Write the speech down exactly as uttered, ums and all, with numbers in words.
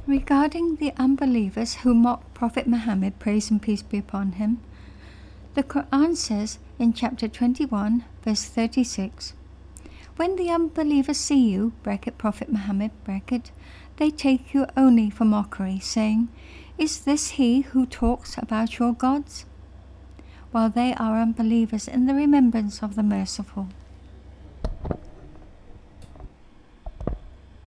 Regarding the unbelievers who mocked Prophet Muhammad, praise and peace be upon him, the Quran says in chapter twenty-one, verse thirty-six, "When the unbelievers see you, bracket Prophet Muhammad, bracket, they take you only for mockery, saying, 'Is this he who talks about your gods?' while they are unbelievers in the remembrance of the Merciful."